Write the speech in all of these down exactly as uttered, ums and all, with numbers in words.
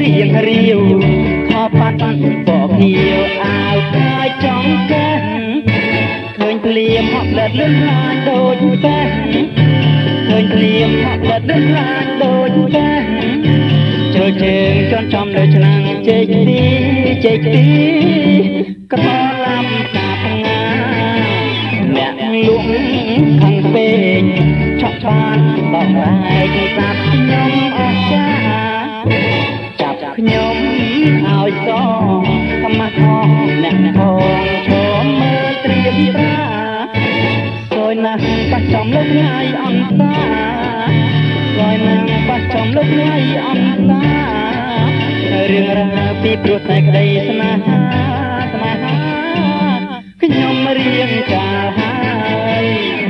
រៀងរាវខោប៉ាត់បកហៀវអាវកាយចង់កាសឃើញភ្លៀមហក់លិតលឿនខ្លាចដូចកាសឃើញភ្លៀមហក់លិតលឿនខ្លាចដូចកាសជ្រុលជើងជន់ចំលើឆ្នាំងចេកទីចេកទីក្រឡាំតាផ្ងាអ្នកលក់ខាងពេកឆក់បានបោករែកស្ដាប់ខ្ញុំអស្ចារ្យចាប់ខ្ញុំឲ្យសងខ្មាស់អស់អ្នកផងឈមមើលត្រៀមប្រាសយណាស់បាច់ចំលោកថ្ងៃអន្តាសយណាស់បាច់ចំលោកថ្ងៃអន្តារឿងរ៉ាវពីព្រោះតែក្តីស្នេហាស្នេហាខ្ញុំរៀងកាលហើយ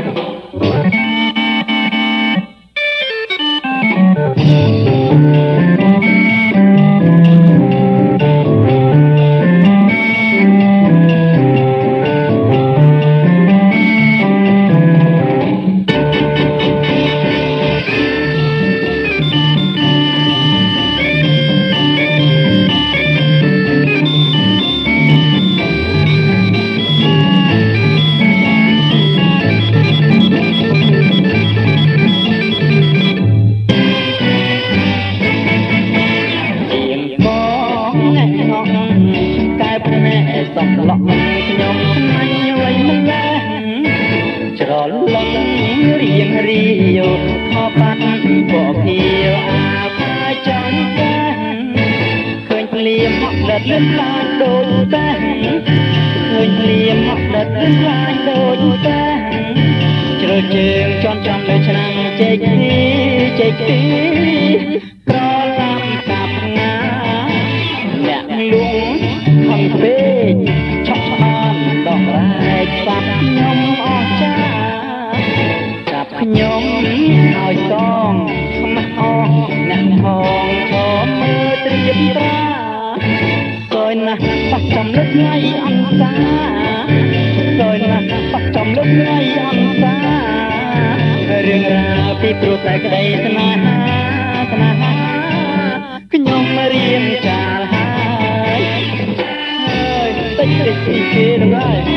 សំឡក់ខ្ញុំខ្មាញ់ໄວម្ល៉េះច្រឡំរៀងរាវខោប៉ាត់បកហៀវអាវកាយចង់កាសឃើញភ្លៀមហក់លិតលឿនខ្លាចដូចកាសឃើញភ្លៀមហក់លិតលឿនខ្លាចដូចកាសជ្រុលជើងជន់ចំលើឆ្នាំងចេកទីចេកទីក្រឡាំតាផ្ងាអ្នកលួងខំពេកឆក់ឆ្បានដករែកស្ដាប់ខ្ញុំអស្ចារ្យចាប់ខ្ញុំឲ្យសងខ្មាស់អស់អ្នកផងឈមមើលត្រៀមប្រាសយណាស់បាច់ចំលើកថ្ងៃអន្តាសយណាស់បាច់ចំលើកថ្ងៃអន្តារឿងរ៉ាវពីព្រោះតែក្តីស្នេហាស្នេហាខ្ញុំរៀងចាលហើយតិចតិចពីគេទៅហើយ